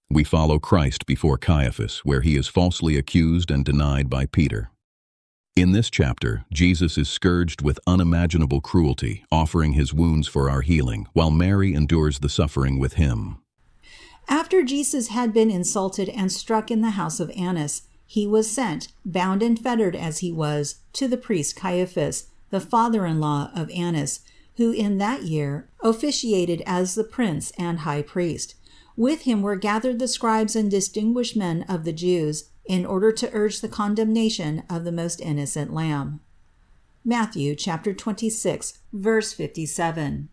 We follow Christ before Caiaphas, where he is falsely accused and denied by Peter. In this chapter, Jesus is scourged with unimaginable cruelty, offering his wounds for our healing, while Mary endures the suffering with him. After Jesus had been insulted and struck in the house of Annas, he was sent, bound and fettered as he was, to the priest Caiaphas, the father-in-law of Annas, who in that year officiated as the prince and high priest. With him were gathered the scribes and distinguished men of the Jews, in order to urge the condemnation of the most innocent lamb. Matthew chapter 26, verse 57.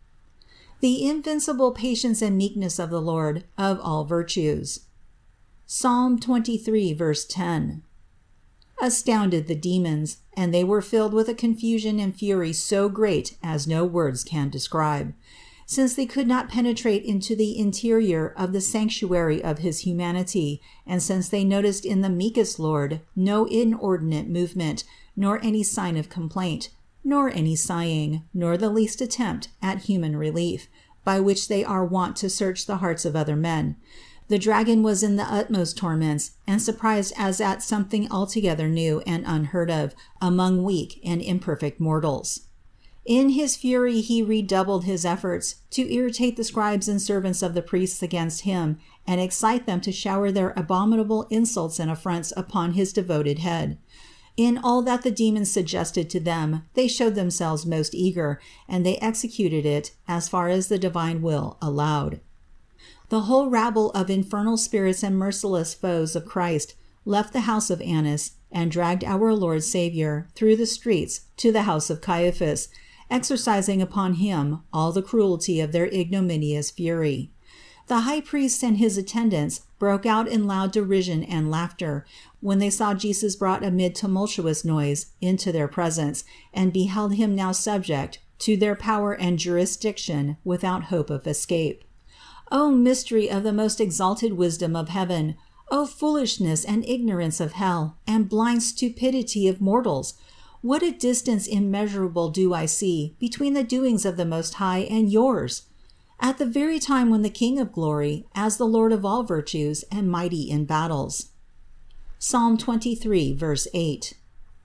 The invincible patience and meekness of the Lord of all virtues. Psalm 23, verse 10. Astounded the demons, and they were filled with a confusion and fury so great as no words can describe. Since they could not penetrate into the interior of the sanctuary of his humanity, and since they noticed in the meekest Lord no inordinate movement, nor any sign of complaint, nor any sighing, nor the least attempt at human relief, by which they are wont to search the hearts of other men, the dragon was in the utmost torments, and surprised as at something altogether new and unheard of among weak and imperfect mortals. In his fury he redoubled his efforts to irritate the scribes and servants of the priests against him, and excite them to shower their abominable insults and affronts upon his devoted head. In all that the demons suggested to them, they showed themselves most eager, and they executed it as far as the divine will allowed. The whole rabble of infernal spirits and merciless foes of Christ left the house of Annas and dragged our Lord Savior through the streets to the house of Caiaphas, exercising upon him all the cruelty of their ignominious fury. The high priest and his attendants broke out in loud derision and laughter when they saw Jesus brought amid tumultuous noise into their presence, and beheld him now subject to their power and jurisdiction without hope of escape. O mystery of the most exalted wisdom of heaven! O foolishness and ignorance of hell, and blind stupidity of mortals! What a distance immeasurable do I see between the doings of the Most High and yours! At the very time when the King of glory, as the Lord of all virtues and mighty in battles. Psalm 23, verse 8.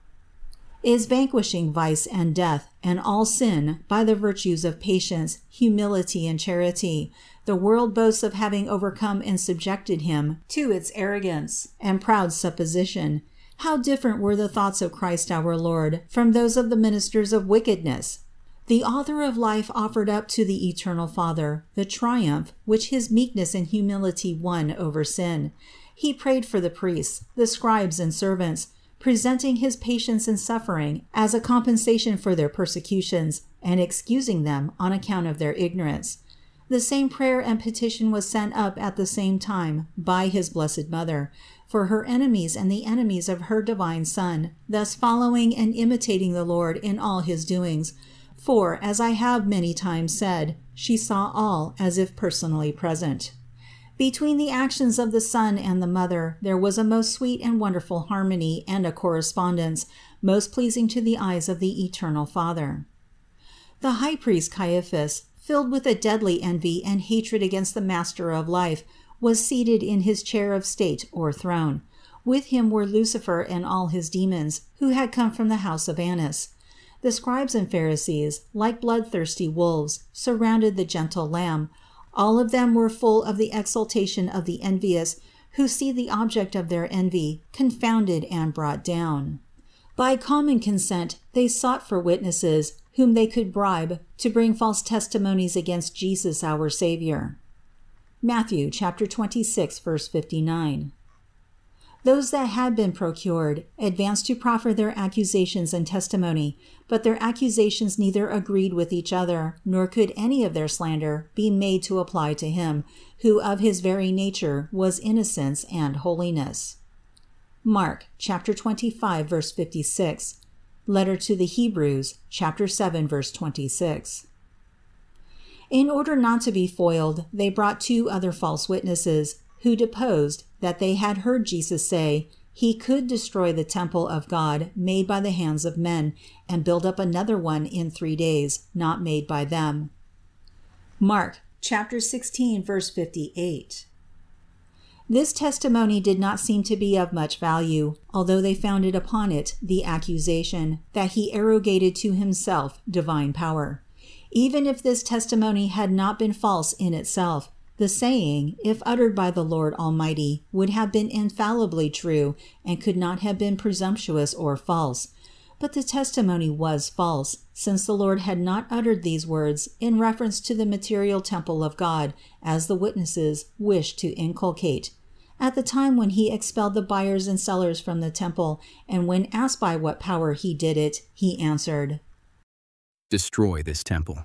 Is vanquishing vice and death and all sin by the virtues of patience, humility, and charity. The world boasts of having overcome and subjected him to its arrogance and proud supposition. How different were the thoughts of Christ our Lord from those of the ministers of wickedness! The author of life offered up to the eternal Father the triumph which his meekness and humility won over sin. He prayed for the priests, the scribes and servants, presenting his patience and suffering as a compensation for their persecutions, and excusing them on account of their ignorance. The same prayer and petition was sent up at the same time by his blessed Mother, for her enemies and the enemies of her divine Son, thus following and imitating the Lord in all his doings. For, as I have many times said, she saw all as if personally present. Between the actions of the Son and the Mother there was a most sweet and wonderful harmony and a correspondence, most pleasing to the eyes of the eternal Father. The high priest Caiaphas, filled with a deadly envy and hatred against the Master of life, was seated in his chair of state or throne. With him were Lucifer and all his demons, who had come from the house of Annas. The scribes and Pharisees, like bloodthirsty wolves, surrounded the gentle Lamb. All of them were full of the exultation of the envious, who see the object of their envy confounded and brought down. By common consent, they sought for witnesses whom they could bribe to bring false testimonies against Jesus our Savior. Matthew chapter 26, verse 59. Those that had been procured advanced to proffer their accusations and testimony, but their accusations neither agreed with each other, nor could any of their slander be made to apply to him, who of his very nature was innocence and holiness. Mark chapter 25, verse 56. Letter to the Hebrews, chapter 7, verse 26. In order not to be foiled, they brought two other false witnesses, who deposed that they had heard Jesus say he could destroy the temple of God made by the hands of men, and build up another one in 3 days, not made by them. Mark chapter 16, verse 58. This testimony did not seem to be of much value, although they founded upon it the accusation that he arrogated to himself divine power. Even if this testimony had not been false in itself, the saying, if uttered by the Lord Almighty, would have been infallibly true and could not have been presumptuous or false. But the testimony was false, since the Lord had not uttered these words in reference to the material temple of God, as the witnesses wished to inculcate. At the time when he expelled the buyers and sellers from the temple, and when asked by what power he did it, he answered, "Destroy this temple."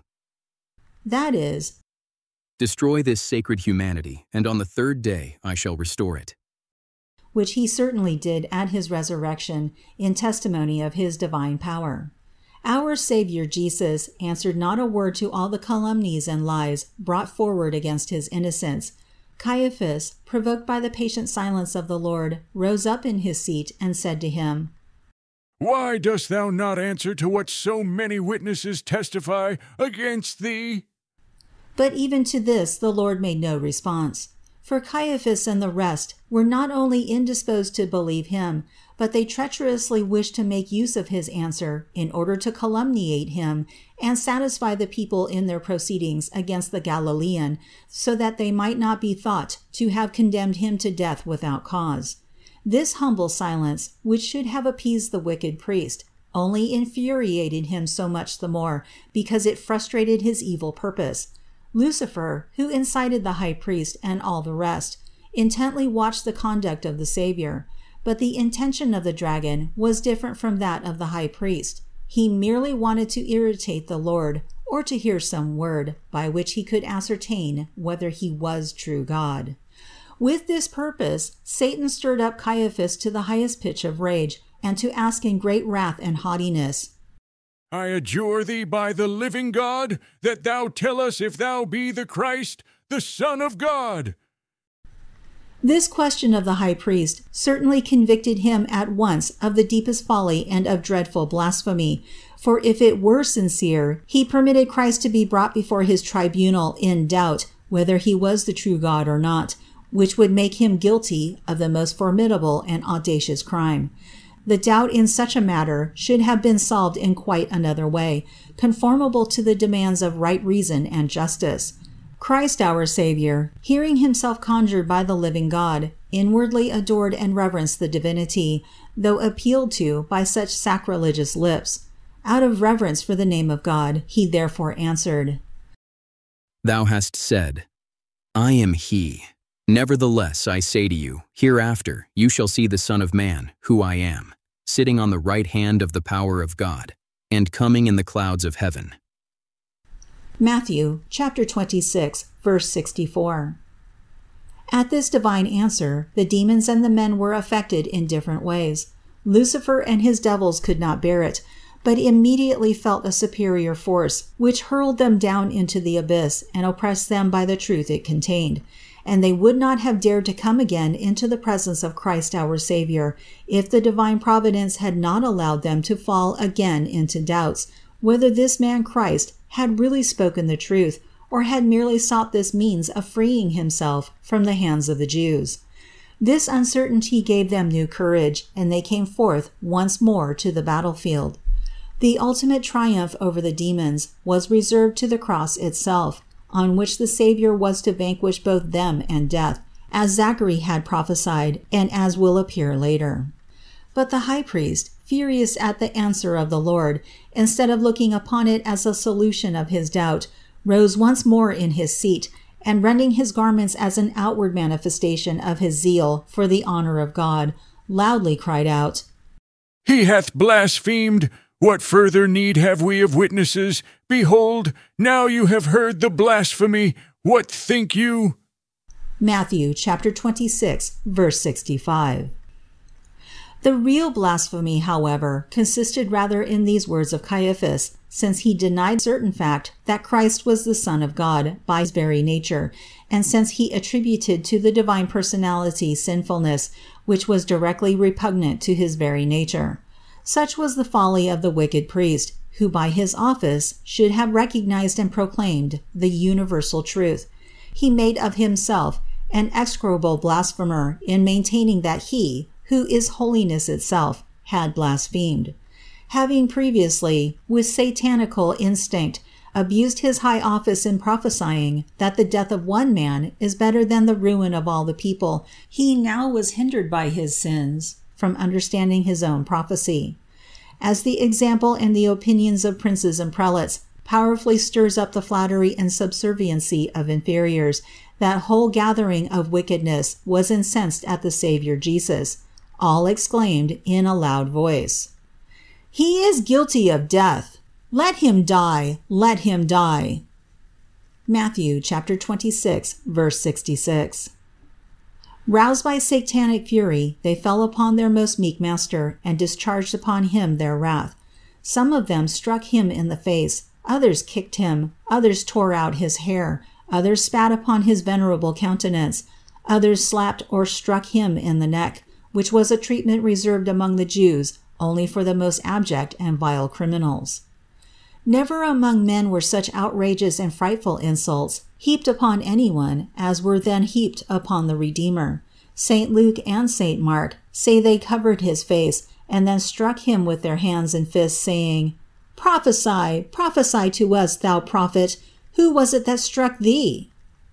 That is, "Destroy this sacred humanity, and on the third day I shall restore it." which he certainly did at his resurrection in testimony of his divine power. Our Savior Jesus answered not a word to all the calumnies and lies brought forward against his innocence. Caiaphas, provoked by the patient silence of the Lord, rose up in his seat and said to him, "Why dost thou not answer to what so many witnesses testify against thee?" But even to this the Lord made no response. For Caiaphas and the rest were not only indisposed to believe him, but they treacherously wished to make use of his answer in order to calumniate him and satisfy the people in their proceedings against the Galilean, so that they might not be thought to have condemned him to death without cause. This humble silence, which should have appeased the wicked priest, only infuriated him so much the more because it frustrated his evil purpose. Lucifer, who incited the high priest and all the rest, intently watched the conduct of the Savior. But the intention of the dragon was different from that of the high priest. He merely wanted to irritate the Lord, or to hear some word by which he could ascertain whether he was true God. With this purpose, Satan stirred up Caiaphas to the highest pitch of rage, and to ask in great wrath and haughtiness, "I adjure thee by the living God, that thou tell us if thou be the Christ, the Son of God." This question of the high priest certainly convicted him at once of the deepest folly and of dreadful blasphemy, for if it were sincere, he permitted Christ to be brought before his tribunal in doubt whether he was the true God or not, which would make him guilty of the most formidable and audacious crime. The doubt in such a matter should have been solved in quite another way, conformable to the demands of right reason and justice. Christ our Savior, hearing himself conjured by the living God, inwardly adored and reverenced the divinity, though appealed to by such sacrilegious lips. Out of reverence for the name of God, he therefore answered, "Thou hast said, I am he. Nevertheless, I say to you, hereafter you shall see the Son of Man, who I am, sitting on the right hand of the power of God, and coming in the clouds of heaven." Matthew chapter 26, verse 64. At this divine answer, the demons and the men were affected in different ways. Lucifer and his devils could not bear it, but immediately felt a superior force, which hurled them down into the abyss and oppressed them by the truth it contained. And they would not have dared to come again into the presence of Christ our Savior if the divine providence had not allowed them to fall again into doubts, whether this man Christ had really spoken the truth, or had merely sought this means of freeing himself from the hands of the Jews. This uncertainty gave them new courage, and they came forth once more to the battlefield. The ultimate triumph over the demons was reserved to the cross itself, on which the Savior was to vanquish both them and death, as Zachary had prophesied, and as will appear later. But the high priest, furious at the answer of the Lord, instead of looking upon it as a solution of his doubt, rose once more in his seat, and rending his garments as an outward manifestation of his zeal for the honor of God, loudly cried out, "He hath blasphemed. What further need have we of witnesses? Behold, now you have heard the blasphemy. What think you?" Matthew chapter 26, verse 65. The real blasphemy, however, consisted rather in these words of Caiaphas, since he denied certain fact that Christ was the Son of God by his very nature, and since he attributed to the divine personality sinfulness, which was directly repugnant to his very nature. Such was the folly of the wicked priest, who by his office should have recognized and proclaimed the universal truth. He made of himself an execrable blasphemer in maintaining that he, who is holiness itself, had blasphemed. Having previously, with satanical instinct, abused his high office in prophesying that the death of one man is better than the ruin of all the people, he now was hindered by his sins from understanding his own prophecy. As the example and the opinions of princes and prelates powerfully stirs up the flattery and subserviency of inferiors, that whole gathering of wickedness was incensed at the Savior Jesus. All exclaimed in a loud voice, "He is guilty of death. Let him die, let him die." Matthew chapter 26, verse 66. Roused by satanic fury, they fell upon their most meek master and discharged upon him their wrath. Some of them struck him in the face, others kicked him, others tore out his hair, others spat upon his venerable countenance, others slapped or struck him in the neck, which was a treatment reserved among the Jews only for the most abject and vile criminals. Never among men were such outrageous and frightful insults heaped upon anyone as were then heaped upon the Redeemer. St. Luke and St. Mark say they covered his face and then struck him with their hands and fists, saying, "Prophesy, prophesy to us, thou prophet. Who was it that struck thee?"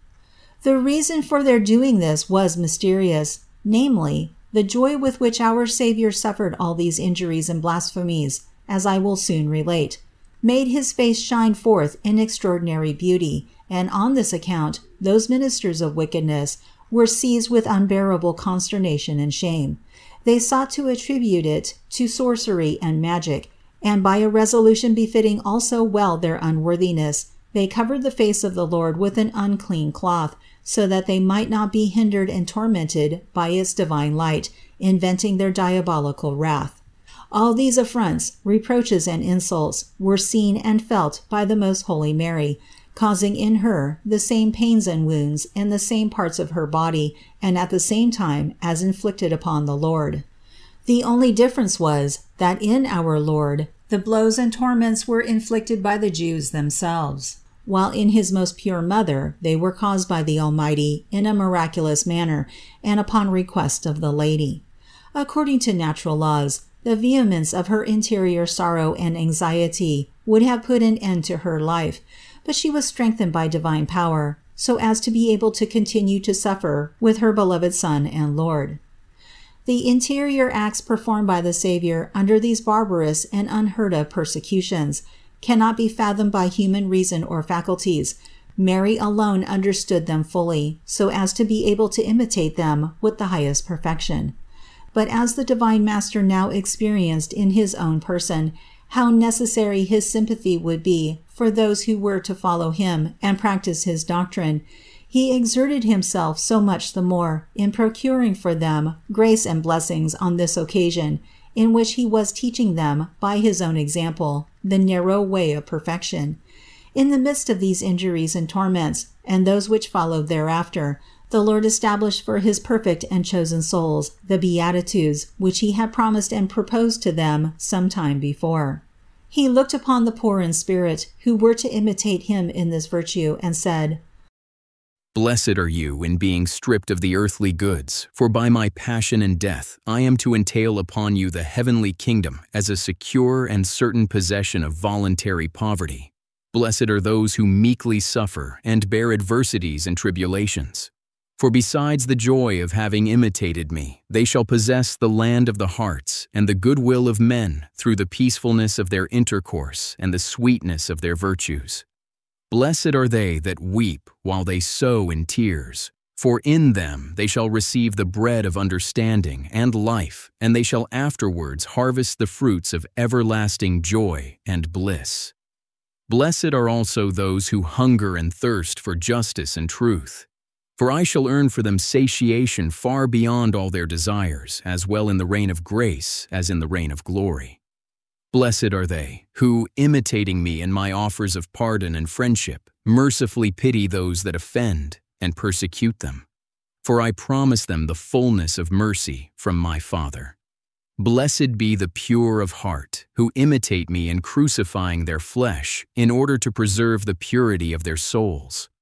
The reason for their doing this was mysterious, namely, the joy with which our Savior suffered all these injuries and blasphemies, as I will soon relate, made his face shine forth in extraordinary beauty, and on this account those ministers of wickedness were seized with unbearable consternation and shame. They sought to attribute it to sorcery and magic, and by a resolution befitting also well their unworthiness, they covered the face of the Lord with an unclean cloth, so that they might not be hindered and tormented by its divine light, inventing their diabolical wrath. All these affronts, reproaches, and insults were seen and felt by the most holy Mary, causing in her the same pains and wounds in the same parts of her body, and at the same time as inflicted upon the Lord. The only difference was that in our Lord the blows and torments were inflicted by the Jews themselves, while in his most pure mother they were caused by the Almighty in a miraculous manner and upon request of the Lady. According to natural laws, the vehemence of her interior sorrow and anxiety would have put an end to her life, but she was strengthened by divine power, so as to be able to continue to suffer with her beloved Son and Lord. The interior acts performed by the Savior under these barbarous and unheard of persecutions cannot be fathomed by human reason or faculties. Mary alone understood them fully, so as to be able to imitate them with the highest perfection. But as the divine Master now experienced in his own person how necessary his sympathy would be for those who were to follow him and practice his doctrine, he exerted himself so much the more in procuring for them grace and blessings on this occasion, in which he was teaching them by his own example the narrow way of perfection. In the midst of these injuries and torments, and those which followed thereafter, the Lord established for his perfect and chosen souls the beatitudes which he had promised and proposed to them some time before. He looked upon the poor in spirit who were to imitate him in this virtue and said, "Blessed are you in being stripped of the earthly goods, for by my passion and death I am to entail upon you the heavenly kingdom as a secure and certain possession of voluntary poverty. Blessed are those who meekly suffer and bear adversities and tribulations. For besides the joy of having imitated me, they shall possess the land of the hearts and the goodwill of men through the peacefulness of their intercourse and the sweetness of their virtues. Blessed are they that weep while they sow in tears, for in them they shall receive the bread of understanding and life, and they shall afterwards harvest the fruits of everlasting joy and bliss. Blessed are also those who hunger and thirst for justice and truth, for I shall earn for them satiation far beyond all their desires, as well in the reign of grace as in the reign of glory. Blessed are they who, imitating me in my offers of pardon and friendship, mercifully pity those that offend and persecute them. For I promise them the fullness of mercy from my Father. Blessed be the pure of heart, who imitate me in crucifying their flesh, in order to preserve the purity of their souls.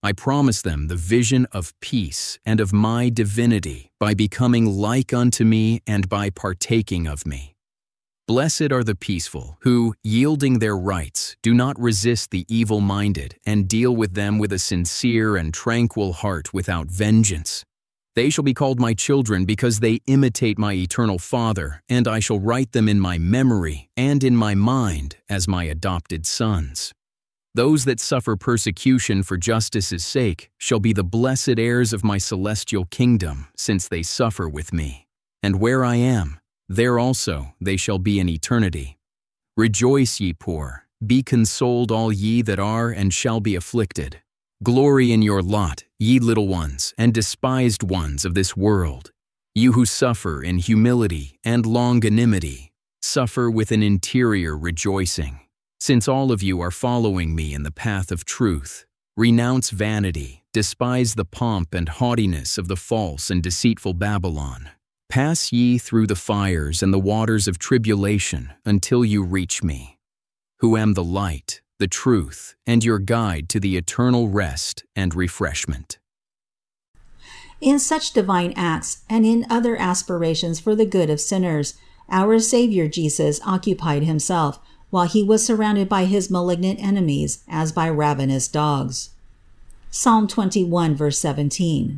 I promise them the vision of peace and of my divinity by becoming like unto me and by partaking of me. Blessed are the peaceful, who, yielding their rights, do not resist the evil-minded and deal with them with a sincere and tranquil heart without vengeance. They shall be called my children because they imitate my eternal Father, and I shall write them in my memory and in my mind as my adopted sons. Those that suffer persecution for justice's sake shall be the blessed heirs of my celestial kingdom, since they suffer with me. And where I am, there also they shall be in eternity. Rejoice, ye poor, be consoled all ye that are and shall be afflicted. Glory in your lot, ye little ones and despised ones of this world. You who suffer in humility and longanimity, suffer with an interior rejoicing. Since all of you are following me in the path of truth, renounce vanity, despise the pomp and haughtiness of the false and deceitful Babylon. Pass ye through the fires and the waters of tribulation until you reach me, who am the light, the truth, and your guide to the eternal rest and refreshment. In such divine acts and in other aspirations for the good of sinners, our Savior Jesus occupied himself, while he was surrounded by his malignant enemies as by ravenous dogs. Psalm 21, verse 17.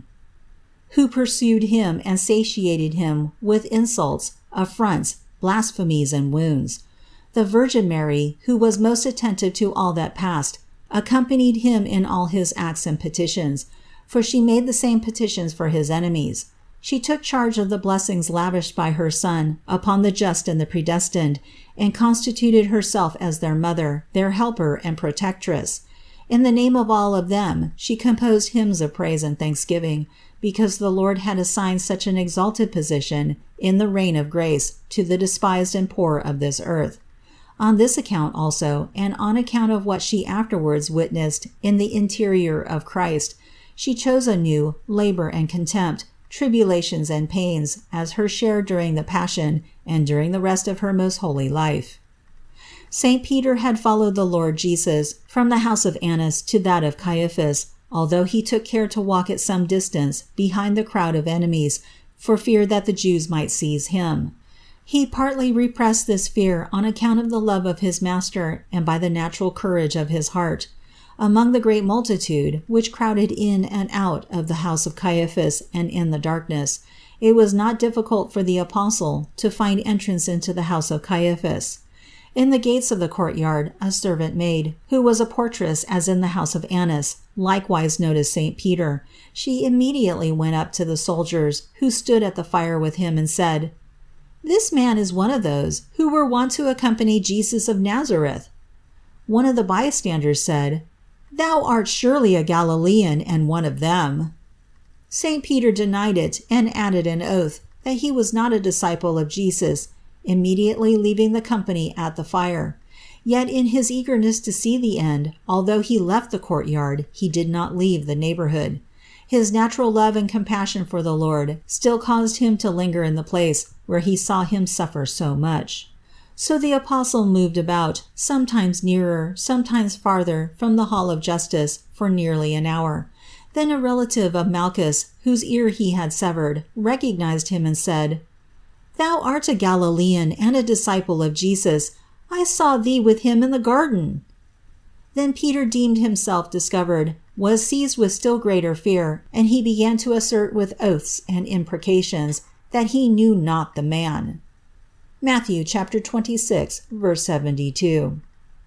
Who pursued him and satiated him with insults, affronts, blasphemies, and wounds. The Virgin Mary, who was most attentive to all that passed, accompanied him in all his acts and petitions, for she made the same petitions for his enemies. She took charge of the blessings lavished by her Son upon the just and the predestined, and constituted herself as their mother, their helper and protectress. In the name of all of them, she composed hymns of praise and thanksgiving, because the Lord had assigned such an exalted position in the reign of grace to the despised and poor of this earth. On this account also, and on account of what she afterwards witnessed in the interior of Christ, she chose anew labor and contempt, tribulations and pains as her share during the Passion and during the rest of her most holy life. Saint Peter had followed the Lord Jesus from the house of Annas to that of Caiaphas, although he took care to walk at some distance behind the crowd of enemies for fear that the Jews might seize him. He partly repressed this fear on account of the love of his master and by the natural courage of his heart. Among the great multitude, which crowded in and out of the house of Caiaphas and in the darkness, it was not difficult for the apostle to find entrance into the house of Caiaphas. In the gates of the courtyard, a servant maid, who was a portress as in the house of Annas, likewise noticed Saint Peter. She immediately went up to the soldiers who stood at the fire with him and said, "This man is one of those who were wont to accompany Jesus of Nazareth." One of the bystanders said, "Thou art surely a Galilean and one of them." Saint Peter denied it and added an oath that he was not a disciple of Jesus, immediately leaving the company at the fire. Yet in his eagerness to see the end, although he left the courtyard, he did not leave the neighborhood. His natural love and compassion for the Lord still caused him to linger in the place where he saw him suffer so much. So the apostle moved about, sometimes nearer, sometimes farther from the hall of justice, for nearly an hour. Then a relative of Malchus, whose ear he had severed, recognized him and said, "Thou art a Galilean and a disciple of Jesus. I saw thee with him in the garden." Then Peter deemed himself discovered, was seized with still greater fear, and he began to assert with oaths and imprecations that he knew not the man. Matthew chapter 26, verse 72.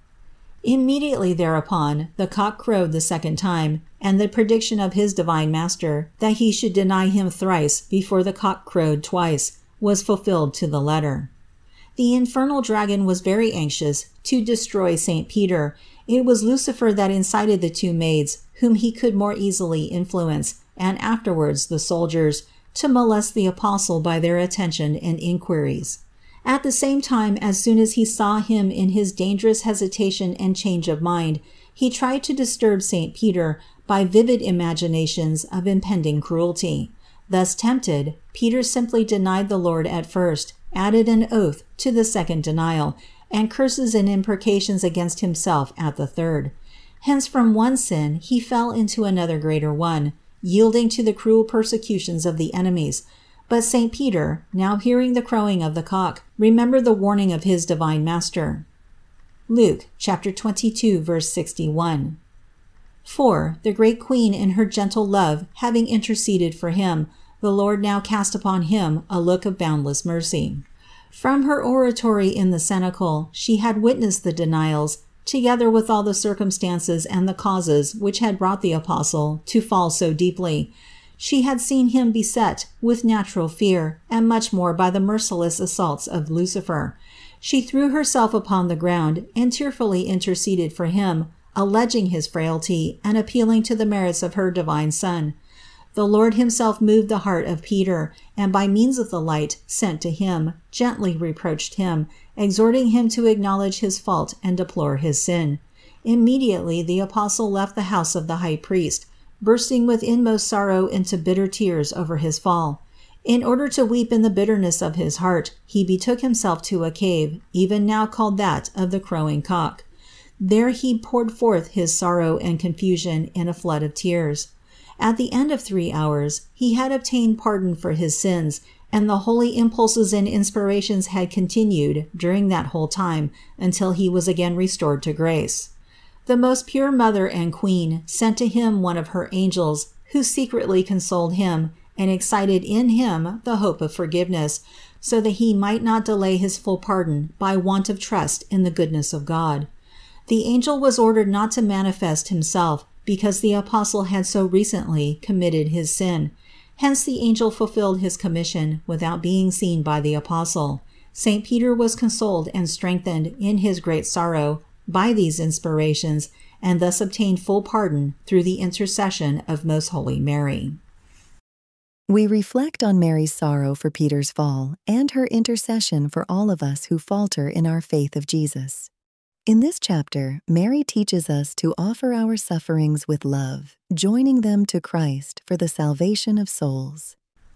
Immediately thereupon, the cock crowed the second time, and the prediction of his divine master, that he should deny him thrice before the cock crowed twice, was fulfilled to the letter. The infernal dragon was very anxious to destroy Saint Peter. It was Lucifer that incited the two maids, whom he could more easily influence, and afterwards the soldiers, to molest the apostle by their attention and inquiries. At the same time, as soon as he saw him in his dangerous hesitation and change of mind, he tried to disturb Saint Peter by vivid imaginations of impending cruelty. Thus tempted, Peter simply denied the Lord at first, added an oath to the second denial, and curses and imprecations against himself at the third. Hence from one sin he fell into another greater one, yielding to the cruel persecutions of the enemies. But St. Peter, now hearing the crowing of the cock, remembered the warning of his divine master. Luke chapter 22, verse 61. 4. The great Queen in her gentle love having interceded for him, the Lord now cast upon him a look of boundless mercy. From her oratory in the cenacle, she had witnessed the denials, together with all the circumstances and the causes which had brought the apostle to fall so deeply. She had seen him beset with natural fear, and much more by the merciless assaults of Lucifer. She threw herself upon the ground and tearfully interceded for him, alleging his frailty and appealing to the merits of her divine Son. The Lord himself moved the heart of Peter, and by means of the light sent to him, gently reproached him, exhorting him to acknowledge his fault and deplore his sin. Immediately the apostle left the house of the high priest, bursting with inmost sorrow into bitter tears over his fall. In order to weep in the bitterness of his heart, he betook himself to a cave, even now called that of the crowing cock. There he poured forth his sorrow and confusion in a flood of tears. At the end of 3 hours, he had obtained pardon for his sins, and the holy impulses and inspirations had continued during that whole time until he was again restored to grace. The most pure Mother and Queen sent to him one of her angels, who secretly consoled him and excited in him the hope of forgiveness, so that he might not delay his full pardon by want of trust in the goodness of God. The angel was ordered not to manifest himself, because the apostle had so recently committed his sin. Hence the angel fulfilled his commission without being seen by the apostle. St. Peter was consoled and strengthened in his great sorrow by these inspirations, and thus obtained full pardon through the intercession of Most Holy Mary. We reflect on Mary's sorrow for Peter's fall and her intercession for all of us who falter in our faith of Jesus. In this chapter, Mary teaches us to offer our sufferings with love, joining them to Christ for the salvation of souls.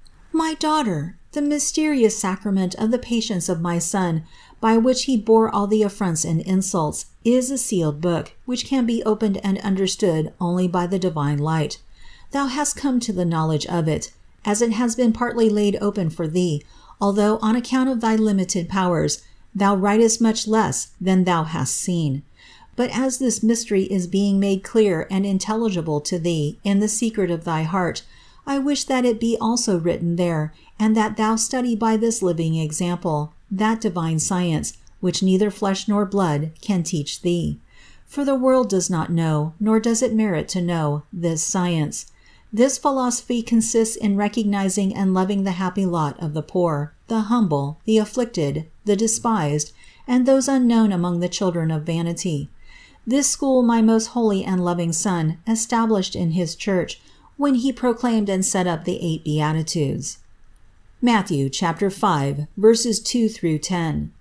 My daughter, the mysterious sacrament of the patience of my Son, by which he bore all the affronts and insults, is a sealed book, which can be opened and understood only by the divine light. Thou hast come to the knowledge of it, as it has been partly laid open for thee, although on account of thy limited powers, thou writest much less than thou hast seen. But as this mystery is being made clear and intelligible to thee in the secret of thy heart, I wish that it be also written there, and that thou study by this living example that divine science, which neither flesh nor blood can teach thee. For the world does not know, nor does it merit to know, this science. This philosophy consists in recognizing and loving the happy lot of the poor, the humble, the afflicted, the despised, and those unknown among the children of vanity. This school my most holy and loving Son established in his church when he proclaimed and set up the 8 Beatitudes. Matthew chapter 5, verses 2 through 10.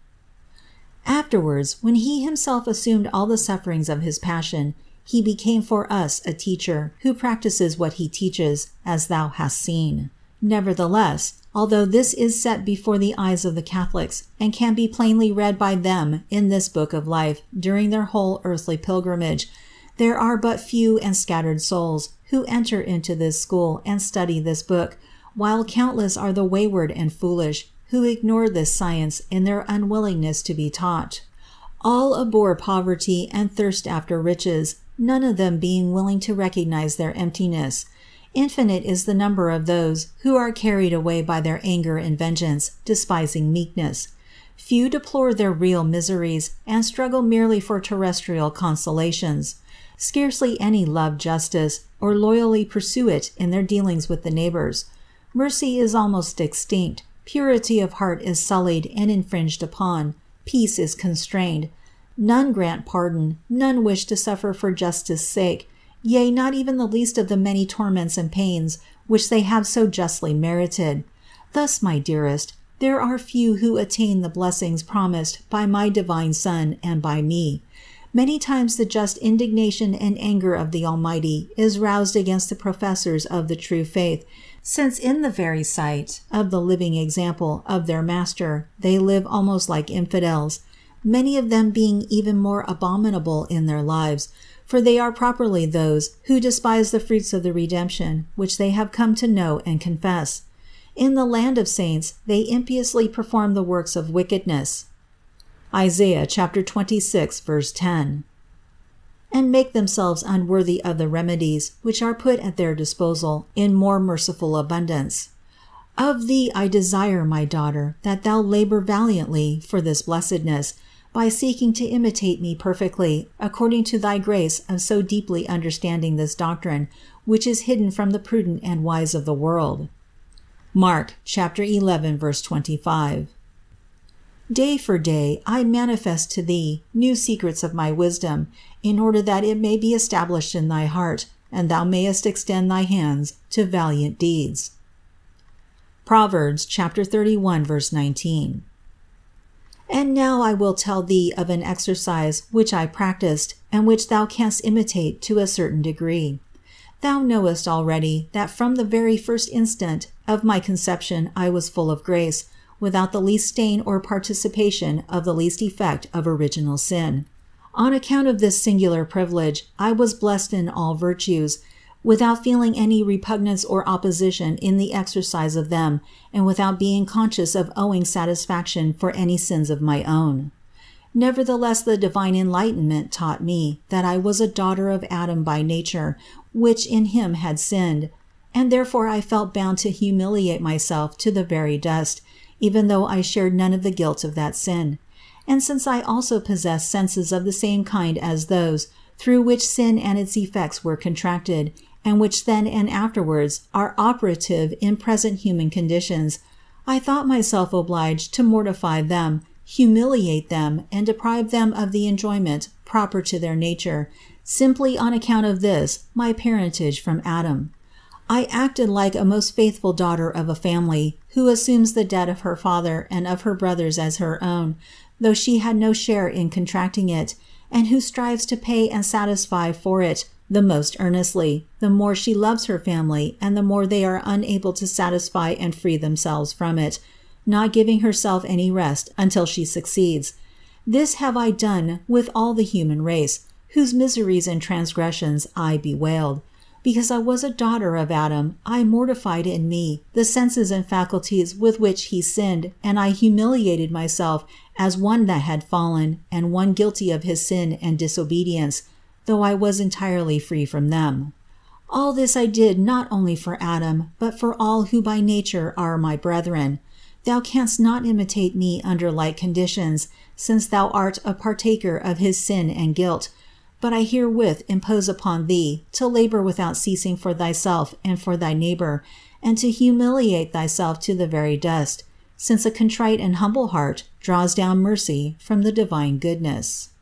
Afterwards, when he himself assumed all the sufferings of his passion, he became for us a teacher who practices what he teaches, as thou hast seen. Nevertheless, although this is set before the eyes of the Catholics and can be plainly read by them in this book of life during their whole earthly pilgrimage, there are but few and scattered souls who enter into this school and study this book, while countless are the wayward and foolish who ignore this science in their unwillingness to be taught. All abhor poverty and thirst after riches, none of them being willing to recognize their emptiness. Infinite is the number of those who are carried away by their anger and vengeance, despising meekness. Few deplore their real miseries and struggle merely for terrestrial consolations. Scarcely any love justice or loyally pursue it in their dealings with the neighbors. Mercy is almost extinct. Purity of heart is sullied and infringed upon. Peace is constrained. None grant pardon, none wish to suffer for justice' sake, yea, not even the least of the many torments and pains which they have so justly merited. Thus, my dearest, there are few who attain the blessings promised by my divine Son and by me. Many times the just indignation and anger of the Almighty is roused against the professors of the true faith, since in the very sight of the living example of their Master, they live almost like infidels, many of them being even more abominable in their lives, for they are properly those who despise the fruits of the redemption which they have come to know and confess. In the land of saints they impiously perform the works of wickedness. Isaiah chapter 26, verse 10. And make themselves unworthy of the remedies which are put at their disposal in more merciful abundance. Of thee I desire, my daughter, that thou labor valiantly for this blessedness, by seeking to imitate me perfectly, according to thy grace of so deeply understanding this doctrine, which is hidden from the prudent and wise of the world. Mark chapter 11, verse 25. Day for day I manifest to thee new secrets of my wisdom, in order that it may be established in thy heart, and thou mayest extend thy hands to valiant deeds. Proverbs chapter 31, verse 19. And now I will tell thee of an exercise which I practiced, and which thou canst imitate to a certain degree. Thou knowest already that from the very first instant of my conception I was full of grace, without the least stain or participation of the least effect of original sin. On account of this singular privilege, I was blessed in all virtues, without feeling any repugnance or opposition in the exercise of them, and without being conscious of owing satisfaction for any sins of my own. Nevertheless, the divine enlightenment taught me that I was a daughter of Adam by nature, which in him had sinned, and therefore I felt bound to humiliate myself to the very dust, even though I shared none of the guilt of that sin. And since I also possessed senses of the same kind as those, through which sin and its effects were contracted, and which then and afterwards are operative in present human conditions, I thought myself obliged to mortify them, humiliate them, and deprive them of the enjoyment proper to their nature, simply on account of this, my parentage from Adam. I acted like a most faithful daughter of a family, who assumes the debt of her father and of her brothers as her own, though she had no share in contracting it, and who strives to pay and satisfy for it the most earnestly, the more she loves her family and the more they are unable to satisfy and free themselves from it, not giving herself any rest until she succeeds. This have I done with all the human race, whose miseries and transgressions I bewailed. Because I was a daughter of Adam, I mortified in me the senses and faculties with which he sinned, and I humiliated myself as one that had fallen, and one guilty of his sin and disobedience, though I was entirely free from them. All this I did not only for Adam, but for all who by nature are my brethren. Thou canst not imitate me under like conditions, since thou art a partaker of his sin and guilt, but I herewith impose upon thee to labor without ceasing for thyself and for thy neighbor, and to humiliate thyself to the very dust, since a contrite and humble heart draws down mercy from the divine goodness.